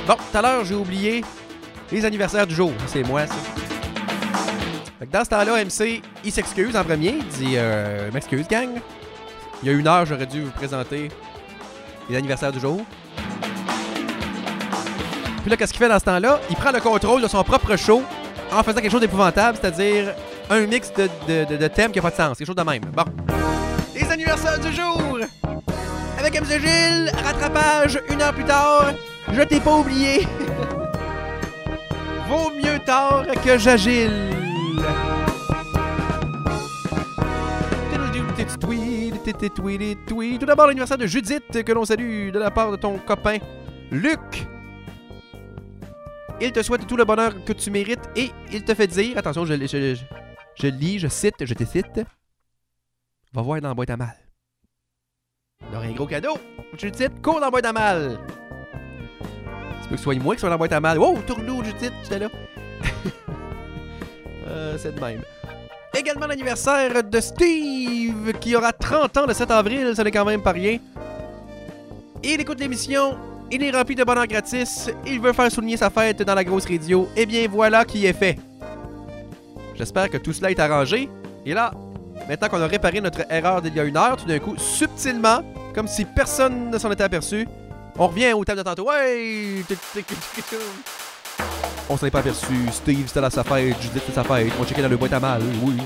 Bon, tout à l'heure, j'ai oublié les anniversaires du jour. C'est moi, ça. Fait que dans ce temps-là, MC, il s'excuse en premier. Il dit « M'excuse, gang. Il y a 1 heure, j'aurais dû vous présenter les anniversaires du jour. » Puis là, qu'est-ce qu'il fait dans ce temps-là? Il prend le contrôle de son propre show en faisant quelque chose d'épouvantable, c'est-à-dire un mix de thèmes qui n'a pas de sens. Quelque chose de même. Bon. Les anniversaires du jour! Avec MC Gilles, rattrapage 1 heure plus tard. Je t'ai pas oublié. Vaut mieux tard que j'agile. Tout d'abord, l'anniversaire de Judith, que l'on salue de la part de ton copain Luc. Il te souhaite tout le bonheur que tu mérites et il te fait dire, attention, je lis, je cite, je te cite. Va voir dans la boîte à mal. Il y aura un gros cadeau. Judith, cours dans la boîte à mal. Tu peux que ce soit moi qui soit dans la boîte à mal. Wow, tourne-nous, Judith, j'étais là. C'est de même. Également l'anniversaire de Steve, qui aura 30 ans le 7 avril, ça n'est quand même pas rien. Il écoute l'émission, il est rempli de bonheur gratis, il veut faire souligner sa fête dans la grosse radio. Eh bien voilà qui est fait. J'espère que tout cela est arrangé. Et là, maintenant qu'on a réparé notre erreur d'il y a 1 heure, tout d'un coup, subtilement, comme si personne ne s'en était aperçu, on revient au thème de tantôt. Ouais! On s'en est pas aperçu. Steve, c'était là sa fête. Judith, c'était sa fête. On checkait dans le boîte à mal. Oui.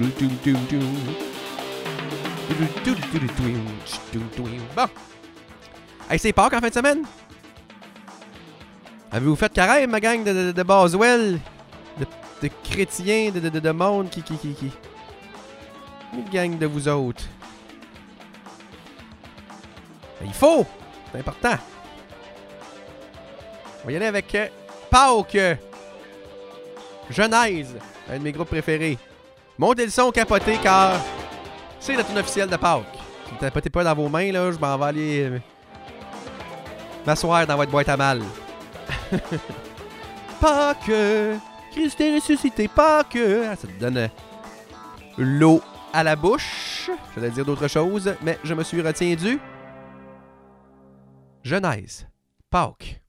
Bon. Hey, c'est Pâques en fin de semaine? Avez-vous fait carême, ma gang de Boswell? De chrétiens, de monde qui... Une gang de vous autres. Il faut! C'est important. On va y aller avec Pâques. Genèse. Un de mes groupes préférés. Montez le son, capotez, car c'est la tune officielle de Pâques. Si vous ne tapotez pas dans vos mains, là, je m'en vais aller m'asseoir dans votre boîte à mal. Pâques. Christ est ressuscité. Pâques. Ça te donne l'eau à la bouche. J'allais dire d'autres choses, mais je me suis retenu. Genèse. Pâques.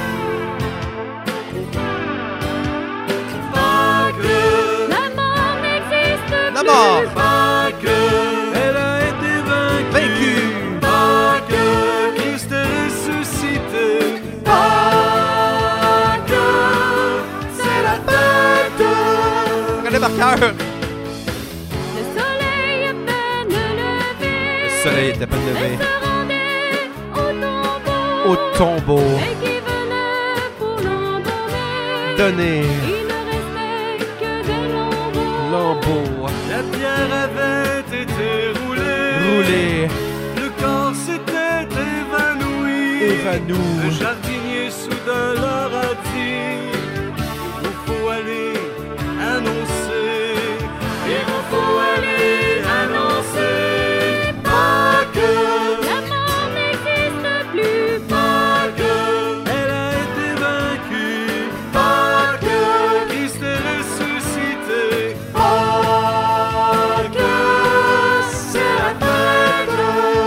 La mort! Pâques, elle a été vaincue. Pâques, Christ est ressuscité. Pâques, c'est la fête. Regardez par cœur! Le soleil à peine levé. Le soleil est à peine levé. Elle se rendait au tombeau. Et qui venait pour l'embaumer. Donner. Il ne restait que des lambeaux. La pierre avait été roulée. Le corps s'était évanoui. Le jardinier soudain leur a dit: il vous faut aller annoncer. Il vous faut aller annoncer. Pâques. La mort n'existe plus. Pâques. Elle a été vaincue. Pâques. Christ est ressuscité. Pâques. C'est la fête.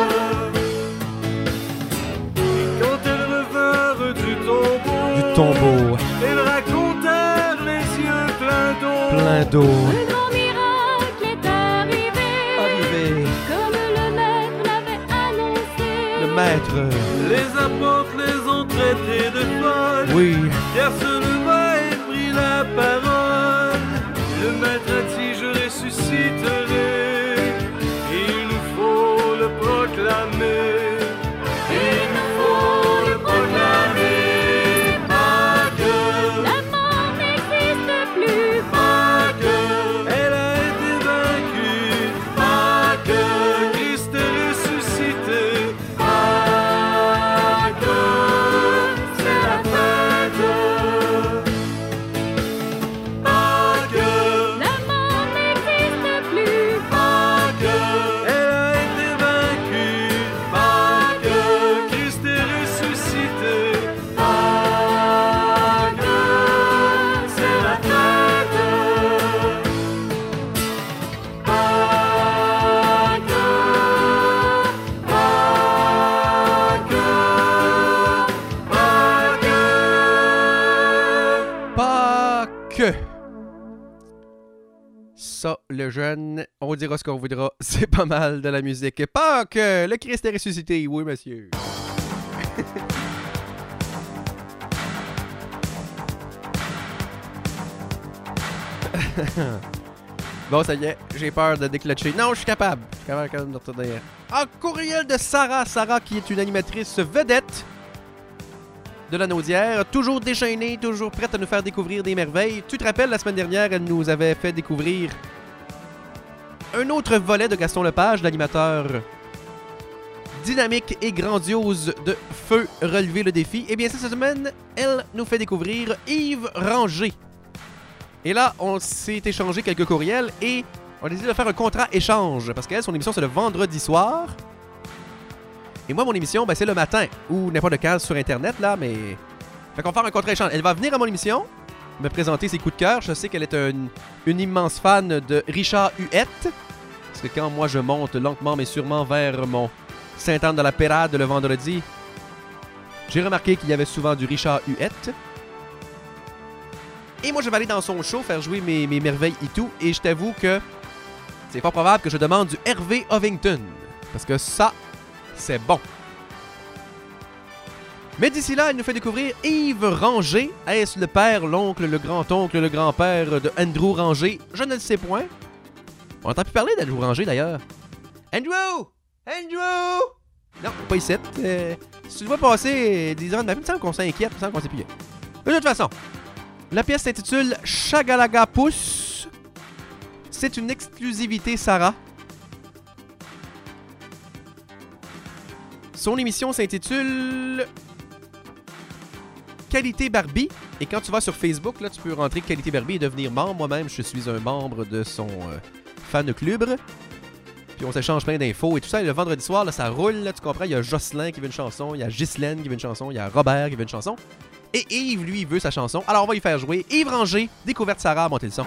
Et quand elles revinrent du tombeau, elles racontèrent les yeux pleins d'eau. Un grand miracle est arrivé. Comme le maître l'avait annoncé. Les apôtres les ont traités de folles. Pierre se leva et prit la parole. Le maître a dit: je ressusciterai. Il nous faut le proclamer. Il nous faut le proclamer. Pâques. La mort n'existe plus. Pâques. Elle a été vaincue. Pâques. Christ est ressuscité. Pâques. C'est la fête. Pâques! Ça, le jeune, on dira ce qu'on voudra, c'est pas mal de la musique. Pâques! Le Christ est ressuscité, oui, monsieur. Bon, ça y est, j'ai peur de déclencher. Non, je suis capable. Je suis capable quand même de retenir. En courriel de Sarah. Sarah, qui est une animatrice vedette de la Naudière. Toujours déchaînée, toujours prête à nous faire découvrir des merveilles. Tu te rappelles, la semaine dernière, elle nous avait fait découvrir un autre volet de Gaston Lepage, l'animateur dynamique et grandiose de Feu relever le défi. Et bien, cette semaine, elle nous fait découvrir Yves Ranger. Et là, on s'est échangé quelques courriels et on a décidé de faire un contrat-échange. Parce qu'elle, son émission, c'est le vendredi soir. Et moi, mon émission, ben, c'est le matin. Ou n'importe quand sur Internet, là, mais... Fait qu'on va faire un contrat-échange. Elle va venir à mon émission, me présenter ses coups de cœur. Je sais qu'elle est une immense fan de Richard Huette. Parce que quand moi, je monte lentement mais sûrement vers mon Sainte-Anne de la Pérade le vendredi, j'ai remarqué qu'il y avait souvent du Richard Huette. Et moi, je vais aller dans son show, faire jouer mes merveilles et tout. Et je t'avoue que c'est pas probable que je demande du Hervé Ovington. Parce que ça, c'est bon. Mais d'ici là, elle nous fait découvrir Yves Ranger. Est-ce le père, l'oncle, le grand-oncle, le grand-père de Andrew Ranger? Je ne le sais point. On n'entend plus parler d'Andrew Ranger, d'ailleurs. Andrew! Andrew! Non, pas ici. Si tu le vois passer des heures de ma vie, il me semble qu'on s'inquiète, il me semble qu'on sait plus. De toute façon, la pièce s'intitule Chagalaga Pousse. C'est une exclusivité Sarah. Son émission s'intitule Qualité Barbie. Et quand tu vas sur Facebook, là, tu peux rentrer Qualité Barbie et devenir membre. Moi-même, je suis un membre de son fan club. Puis on s'échange plein d'infos et tout ça. Et le vendredi soir, là, ça roule, là, tu comprends. Il y a Jocelyn qui veut une chanson, il y a Ghislaine qui veut une chanson, il y a Robert qui veut une chanson. Et Yves, lui, il veut sa chanson. Alors on va y faire jouer Yves Ranger, Découverte Sarah, montez le son.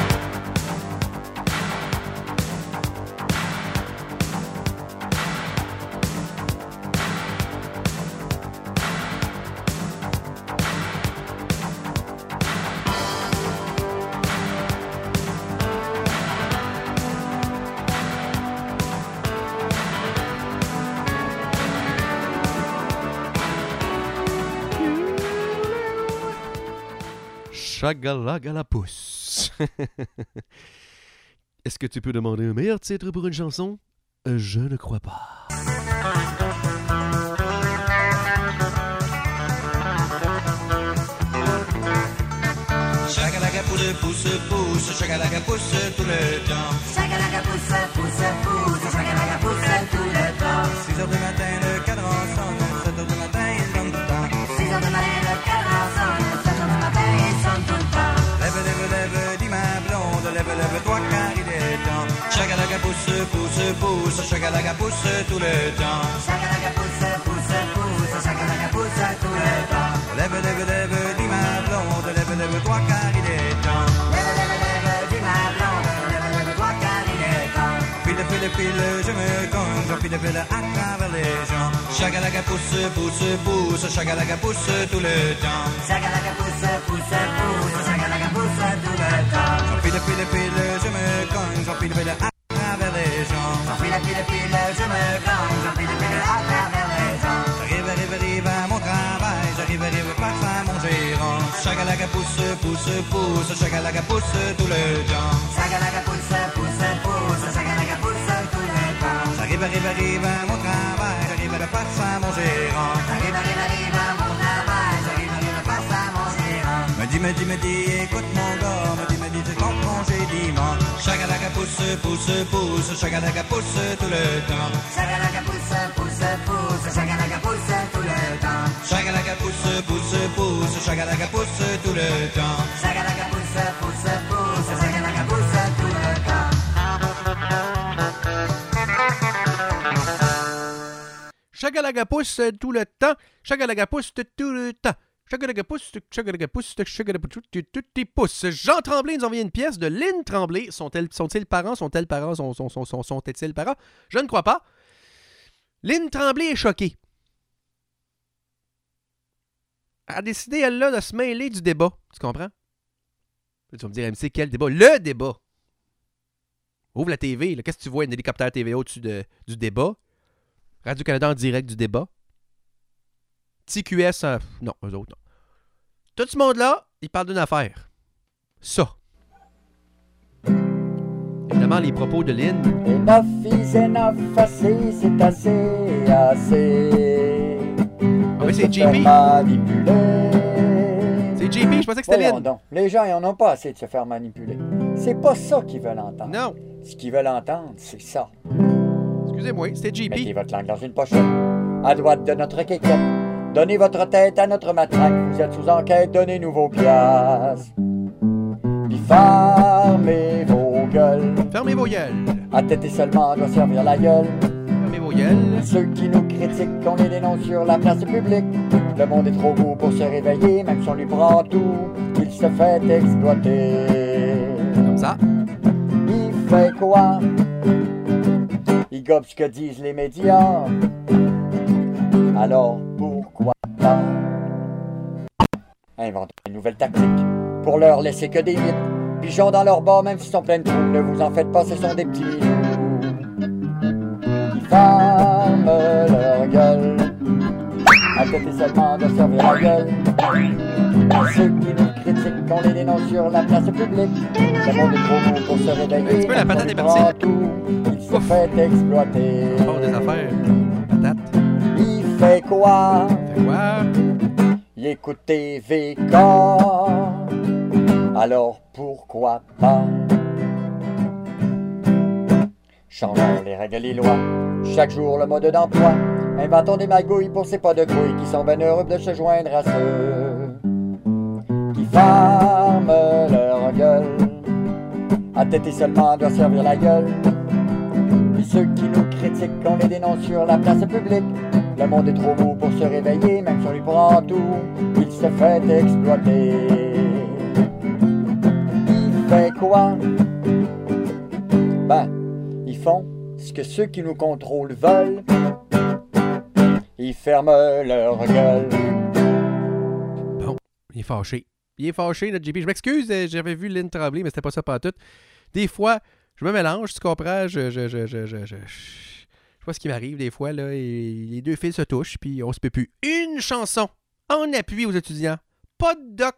Chagalagalapousse. Est-ce que tu peux demander un meilleur titre pour une chanson? Je ne crois pas. Chagalaga pousse, pousse, chagalaga pousse tout le temps. Chagalaga pousse, pousse, pousse, chagalaga pousse tout le temps. 6 heures du matin, le cadran sonne, 7 heures du matin, il sonne tout le temps. 6 heures du matin, le cadran sonne, 7 heures du matin, il sonne tout le temps. Lève, lève, lève, dit ma blonde, lève, lève-toi car il est temps. Chagalaga pousse, pousse, pousse, chagalaga pousse tout le temps. Chagalaga pousse, pousse, pousse, chagalaga pousse tout le temps. Lève, lève, lève, dit ma blonde, lève, lève-toi car il est temps. Lève, lève, lève, dit ma blonde, lève, lève-toi car il est temps. File, file, file, je me cogne, j'enfile, file à travers les gens. Chagalaga pousse, pousse, pousse, chagalaga pousse tout le temps. Chagalaga pousse, pousse, pousse, chagalaga pousse tout le temps. J'enfile, file, file, je me cogne, j'enfile, file à travers les gens. J'enfile, file, file, je me cogne, j'enfile, file à travers les gens. J'arrive, arrive, arrive à mon travail, j'arrive, arrive face à mon gérant. Chagalaga pousse, pousse, pousse, chagalaga pousse tout le temps. Chagalaga pousse, pousse, pousse, chagalaga pousse tout le temps. J'arrive, arrive, arrive à mon travail, j'arrive face à mon gérant. J'arrive, arrive, arrive à mon travail, j'arrive, arrive face à mon gérant. Me dis, écoute mon gars, me dis, c'est ton congé dimanche. Chagalaga pousse, pousse, pousse, chagalaga pousse tout le temps. Chagalaga pousse, pousse, pousse, chagalaga pousse tout le temps. Chagalaga pousse, pousse, pousse, chagalaga pousse tout le temps. Chagalaga pousse, pousse, pousse, chagalaga pousse tout le temps. Chagalaga pousse tout le temps. Chagalaga pousse tout le temps. Chagalaga pousse, chagalaga pousse, chagalaga pousse. Jean Tremblay nous envoie une pièce de Lynn Tremblay. Sont-ils parents? Sont-elles parents? Sont-ils parents? Je ne crois pas. Lynn Tremblay est choquée. Elle a décidé, elle, là, de se mêler du débat. Tu comprends? Tu vas me dire, MC, quel débat? Le débat! Ouvre la TV, là. Qu'est-ce que tu vois? Un hélicoptère TVA au-dessus du débat. Radio-Canada en direct du débat. TQS, non, eux autres, non. Tout ce monde-là, il parle d'une affaire. Ça. Évidemment, les propos de Lynn. Enough is enough, assez, c'est assez, assez. Ah oui, c'est JP. C'est JP, je pensais que c'était Lynn. Donc, les gens, ils en ont pas assez de se faire manipuler. C'est pas ça qu'ils veulent entendre. Non. Ce qu'ils veulent entendre, c'est ça. Excusez-moi, c'était JP. Mettez votre langue dans une pochette, à droite de notre quéquette. Donnez votre tête à notre matraque. Vous êtes sous enquête, donnez-nous vos piastres. Puis fermez vos gueules. Fermez vos gueules. À tête et seulement doit servir la gueule. Fermez vos gueules. Ceux qui nous critiquent, qu'on les dénonce sur la place publique. Le monde est trop beau pour se réveiller, même si on lui prend tout. Il se fait exploiter. Comme ça. Il fait quoi? Il gobe ce que disent les médias. Alors pourquoi pas inventer une nouvelle tactique pour leur laisser que des mythes? Pigeons dans leur bas, même s'ils sont pleins de trous. Ne vous en faites pas, ce sont des petits minous. Ils ferment leur gueule. À côté seulement de servir la gueule. Ceux qui nous critiquent, qu'on les dénonce sur la place publique. Le monde est trop beau pour se réveiller. Un petit peu la patate est partie. Il se fait exploiter. Bon, des affaires. Patate. Il fait quoi? Fait quoi? Il écoute TVK. Alors pourquoi pas? Changeons les règles et les lois. Chaque jour le mode d'emploi. Inventons des magouilles pour ces pas de couilles qui sont ben heureux de se joindre à ceux qui ferment leur gueule. À tête et seulement doit servir la gueule. Et ceux qui nous critiquent, qu'on les dénonce sur la place publique. Le monde est trop beau pour se réveiller, même si on lui prend tout. Il se fait exploiter. Il fait quoi? Ben, ils font ce que ceux qui nous contrôlent veulent. Ils ferment leur gueule. Bon, il est fâché. Il est fâché, notre JP. Je m'excuse, j'avais vu Lynn Tremblay, mais c'était pas ça pantoute. Des fois, je me mélange, tu comprends? Je sais pas ce qui m'arrive des fois, là, et les deux fils se touchent, puis on se peut plus. Une chanson en appui aux étudiants. Pas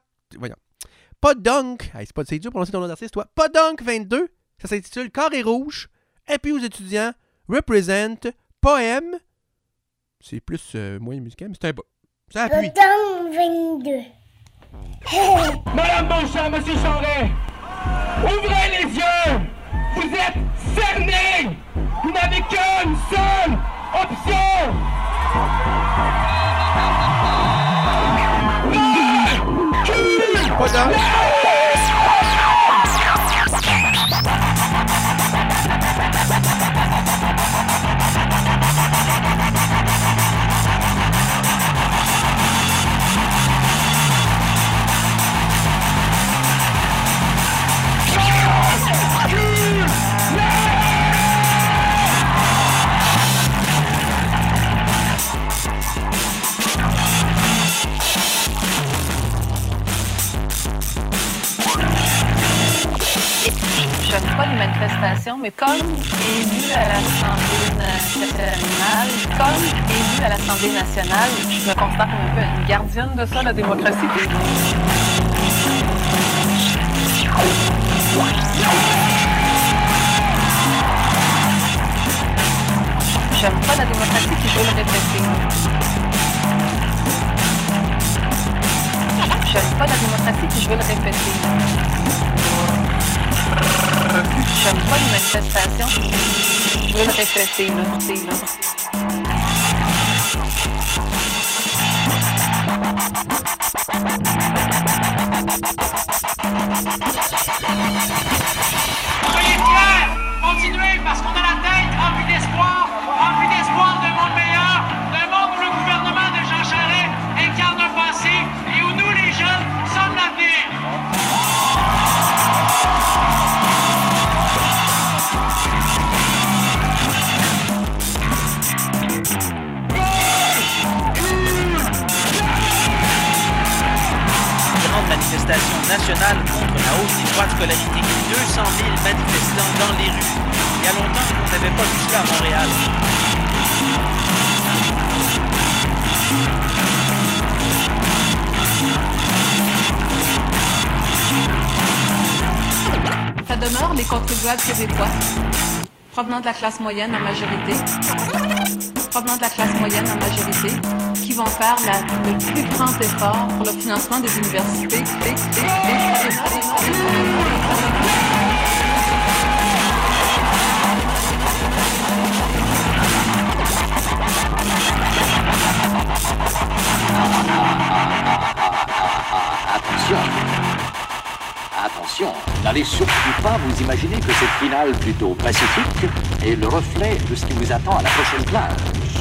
Dunk. Hey, c'est dur pour prononcer ton nom d'artiste, toi. Pas Dunk 22. Ça s'intitule Carré rouge. Appui aux étudiants. Represent. Poème. C'est plus moins musical, mais c'est un bas. Ça appuie. Dunk 22. Madame Beauchamp, Monsieur Charest, ouvrez les yeux! Vous êtes cernés! Vous n'avez qu'une seule option! Pas Dunk. Je ne fais pas de manifestation, mais comme élu à l'Assemblée nationale, je me considère comme un peu une gardienne de ça, la démocratie. J'aime pas la démocratie, puis je veux le répéter. J'aime pas la démocratie, puis je veux le répéter. J'aime pas les manifestations. Je veux le répéter, là. Soyez fiers! Continuez, parce qu'on a la tête remplie d'espoir d'un monde meilleur, d'un monde où le gouvernement de Jean Charest incarne un passé et où nous, les jeunes, sommes l'avenir. Manifestation nationale contre la hausse des droits de scolarité. 200 000 manifestants dans les rues. Il y a longtemps qu'on n'avait pas vu ça à Montréal. Ça demeure les contribuables québécois, provenant de la classe moyenne en majorité, qui vont faire le plus grand effort pour le financement des universités. Attention, n'allez surtout pas vous imaginer que cette finale plutôt pacifique est le reflet de ce qui vous attend à la prochaine plage.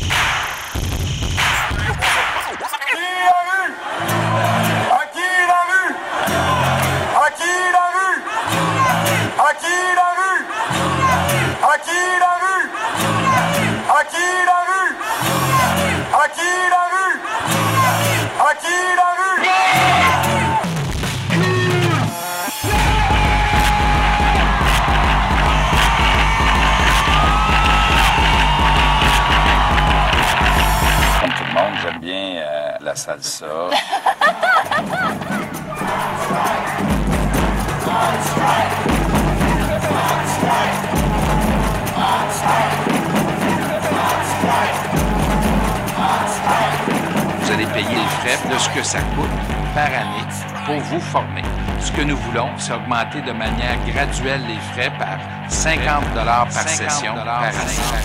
J'aime bien la salsa. Vous allez payer les frais de ce que ça coûte par année pour vous former. Ce que nous voulons, c'est augmenter de manière graduelle les frais par 50 $ par session par année.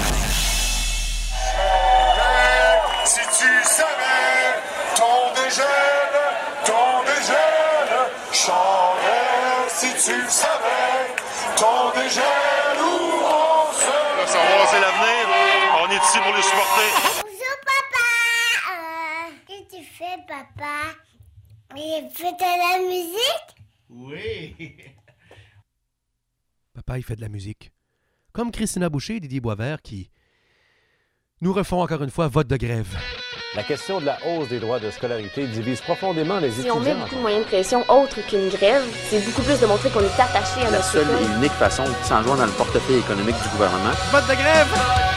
Si tu savais ton dégel, changerait. Si tu savais ton dégel, où on se... Là, savoir, c'est l'avenir. On est ici pour les supporter. Bonjour, papa. Qu'est-ce que tu fais, papa? Il fait de la musique? Oui. Papa, il fait de la musique. Comme Christina Boucher et Didier Boisvert qui nous refont encore une fois vote de grève. La question de la hausse des droits de scolarité divise profondément les étudiants. Si on met beaucoup de moyens de pression autres qu'une grève, c'est beaucoup plus de montrer qu'on est attaché à notre école. La seule et unique façon de s'enjoindre dans le portefeuille économique du gouvernement. Vote de grève!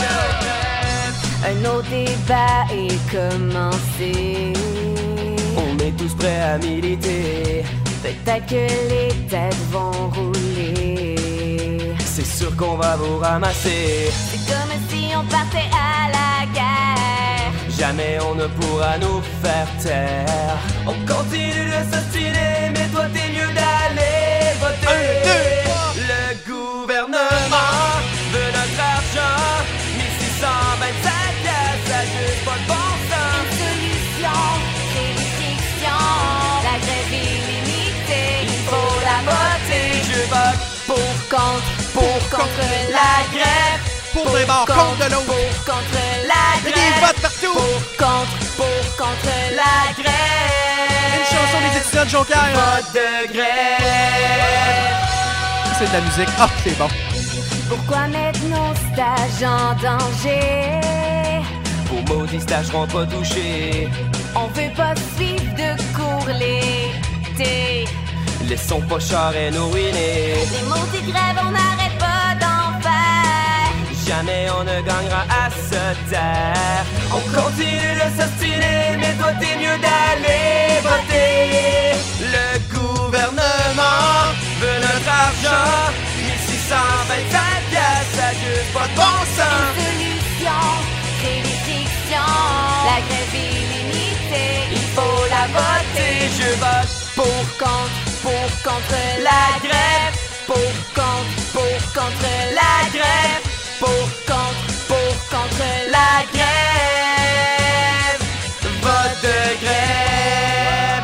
Un autre débat est commencé. On est tous prêts à militer. Peut-être que les têtes vont rouler. C'est sûr qu'on va vous ramasser. C'est comme si on partait à la guerre. Jamais on ne pourra nous faire taire. On continue de s'ostiner, mais toi t'es mieux d'aller voter. 1, 2, 3. Le gouvernement veut notre argent. 1625 piastres, ça juste pas de bon sens. Une solution, c'est restriction. La grève illimitée, il faut la voter. Je vote pour contre la grève. Pour des bords, contre de l'autre. Pour contre la grève. Il y a des votes partout. Pour contre la grève. Une chanson des étudiants de Jonquière. Vote de grève. C'est de la musique. Ah, c'est bon. Pourquoi mettre nos stages en danger? Vos maudits stages seront pas touchés. On veut pas suivre de cours l'été. Laissons pas Charest nous ruiner. Les maudits grèves, on n'arrête pas d'en faire. Jamais on ne gagnera à se taire. On continue de s'ostiner, mais toi t'es mieux d'aller voter. Le gouvernement veut notre argent. 1625 piastres, ça juste pas de bon sens. Une solution, c'est restriction. La grève illimitée, il faut la voter. Je vote pour contre la grève. Pour contre la grève. Pour contre la grève. Vote de grève.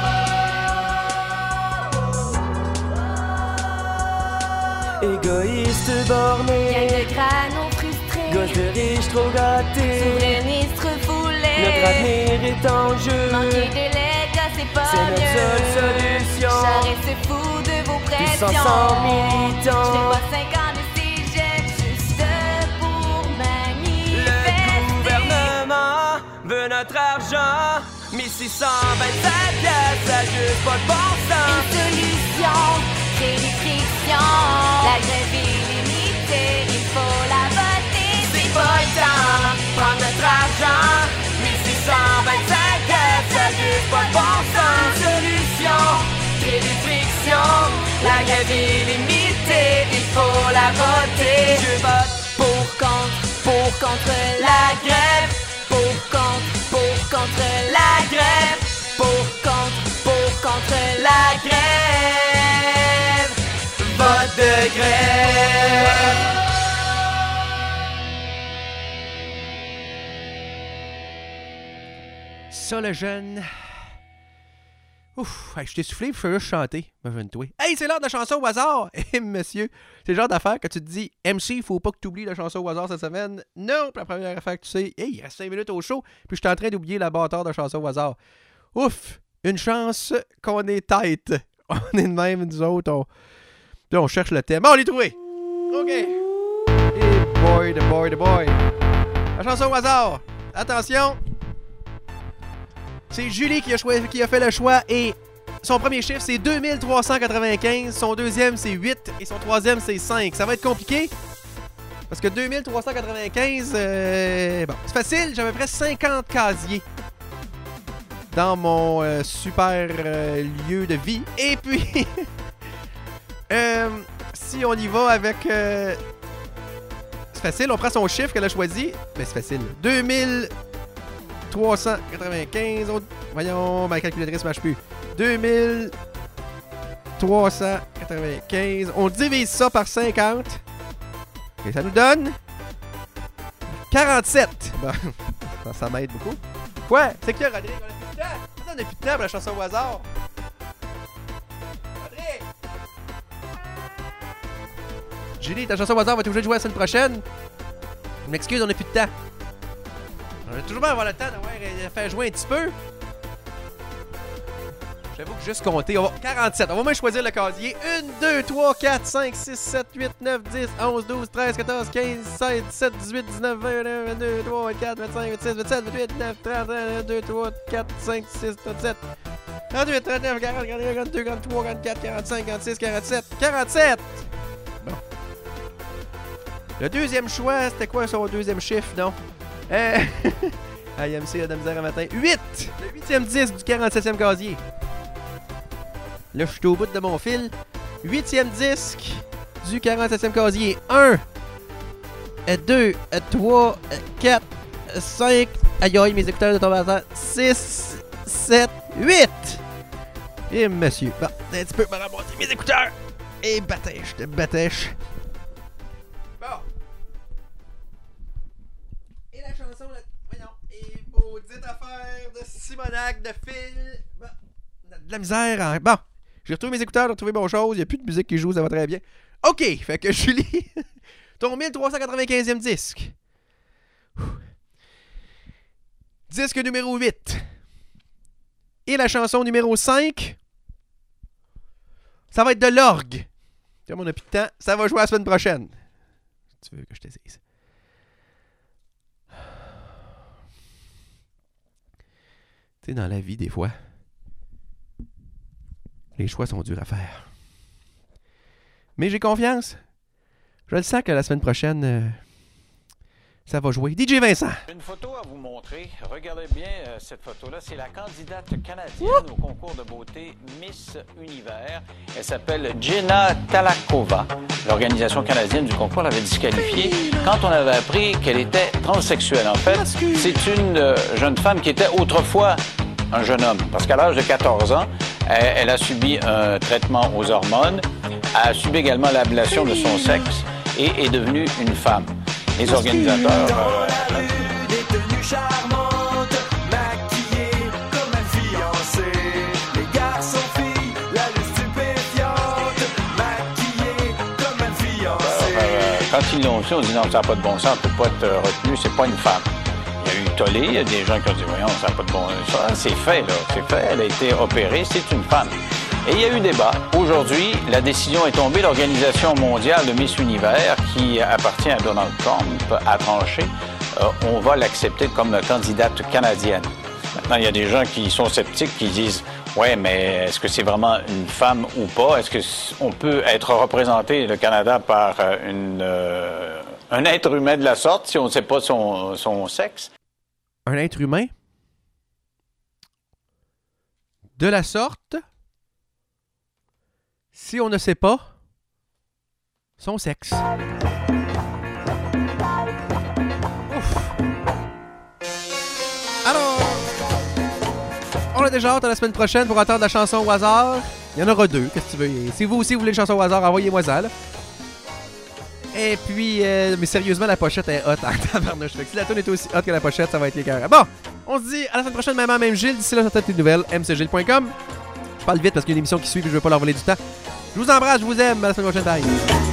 Égoïste borné, gang de crânes frustrés, gosse de riches trop gâtés, souverainiste foulé. Notre avenir est en jeu. Manquer d'élégance, c'est pas mieux. C'est notre seule solution. Charest se fout de vos pressions. Tous ensemble militants. Je fais pas 5 ans de cégep juste pour manifester. Le gouvernement veut notre argent. 1625 1625 piastres, ça juste pas de bon sens. Une solution, c'est l'écriction. La grève est limitée, il faut la voter. C'est pas le temps, prendre notre argent. 1625 piastres, ça juste pas de bon sens. Solution, c'est l'écriction. La grève est limitée, il faut la voter. Je vote pour contre la grève. Pour contre la grève. Pour contre la grève. Vote de grève. Ça, le jeune. Ouf, hey, je t'ai soufflé, je fais juste chanter. Hey, c'est l'heure de la chanson au hasard! Eh, monsieur, c'est le genre d'affaire que tu te dis, MC, faut pas que tu oublies la chanson au hasard cette semaine. Non, puis la première affaire que tu sais, hey, il reste 5 minutes au show, puis je suis en train d'oublier la bâtard de chanson au hasard. Ouf, une chance qu'on est tête. On est de même, nous autres. Puis on cherche le thème. Oh, on l'a trouvé! OK. Hey, boy. La chanson au hasard. Attention. C'est Julie qui a fait le choix et son premier chiffre c'est 2395, son deuxième c'est 8 et son troisième c'est 5. Ça va être compliqué parce que 2395, bon, c'est facile, j'ai à peu près 50 casiers dans mon super lieu de vie. Et puis, si on y va avec... c'est facile, on prend son chiffre qu'elle a choisi, mais c'est facile. 2395, voyons, ma calculatrice marche plus. 2395, on divise ça par 50. Et ça nous donne 47. Bon, ça m'aide beaucoup. Quoi? C'est que Rodrigue, on a plus de temps. On a plus de temps pour la chanson au hasard. Rodrigue! Julie, ta chanson au hasard va être obligée de jouer la semaine prochaine. Je m'excuse, on a plus de temps. On va toujours bien avoir le temps de faire jouer un petit peu. J'avoue que juste compter. On va... 47. On va même choisir le casier. 1, 2, 3, 4, 5, 6, 7, 8, 9, 10, 11, 12, 13, 14, 15, 16, 17, 18, 19, 20, 21, 22, 23, 24, 25, 26, 27, 28, 29, 30, 1, 2, 3, 4, 5, 6, 37, 38, 39, 40, 41, 42, 43, 44, 45, 46, 47. 47! Bon. Le deuxième choix, c'était quoi son deuxième chiffre, non? IMC a de la misère un matin. 8! Le 8e disque du 47e casier. Là, je suis au bout de mon fil. 8e disque du 47e casier. 1, 2, 3, 4, 5. Aïe aïe, mes écouteurs de tombent à terre. 6, 7, 8! Et monsieur. Bon, un petit peu me ramasser mes écouteurs. Et batèche de batèche. Bon. Et la chanson, là, voyons. Et maudite affaire de Simonac, de Phil. Bon, de la misère en... Bon. J'ai retrouvé mes écouteurs, j'ai retrouvé mon chose, il n'y a plus de musique qui joue, ça va très bien. OK, fait que Julie, ton 1395e disque. Disque numéro 8. Et la chanson numéro 5, ça va être de l'orgue. Comme on n'a plus de temps, ça va jouer la semaine prochaine. Tu veux que je t'essaye ça? Tu sais, dans la vie, des fois... les choix sont durs à faire. Mais j'ai confiance. Je le sens que la semaine prochaine, ça va jouer. DJ Vincent. Une photo à vous montrer. Regardez bien cette photo-là. C'est la candidate canadienne au concours de beauté Miss Univers. Elle s'appelle Jenna Talakova. L'organisation canadienne du concours l'avait disqualifiée quand on avait appris qu'elle était transsexuelle. En fait, c'est une jeune femme qui était autrefois un jeune homme. Parce qu'à l'âge de 14 ans, elle a subi un traitement aux hormones, a subi également l'ablation de son sexe et est devenue une femme. Les organisateurs... Dans la rue, des tenues charmantes, maquillées comme un fiancé. Les garçons, filles, la lune stupéfiante, maquillées comme un fiancé. Quand ils l'ont fait, on dit non, ça n'a pas de bon sens, on ne peut pas être retenu, c'est pas une femme. Il y a eu tollé, il y a des gens qui ont dit voyons, ça n'a pas de bon sens. C'est fait, là, c'est fait, elle a été opérée, c'est une femme. Et il y a eu débat. Aujourd'hui, la décision est tombée. L'Organisation mondiale de Miss Univers, qui appartient à Donald Trump, a tranché. On va l'accepter comme candidate canadienne. Maintenant, il y a des gens qui sont sceptiques, qui disent « Ouais, mais est-ce que c'est vraiment une femme ou pas? Est-ce qu'on peut être représenté, le Canada, par un être humain de la sorte si on ne sait pas son sexe? » Un être humain? De la sorte, si on ne sait pas son sexe. Ouf. Alors, on a déjà hâte à la semaine prochaine pour entendre la chanson au hasard. Il y en aura 2, qu'est-ce que tu veux. Si vous aussi voulez une chanson au hasard, envoyez-moi ça, là. Et puis, mais sérieusement, la pochette est hot en tabarnouche. Fait que si la tune est aussi hot que la pochette, ça va être l'écœur. Bon, on se dit à la semaine prochaine, même Gilles. D'ici là, sur toutes les nouvelles, mcgilles.com. Je parle vite parce qu'il y a une émission qui suit et je veux pas leur voler du temps. Je vous embrasse, je vous aime. À la semaine prochaine, bye.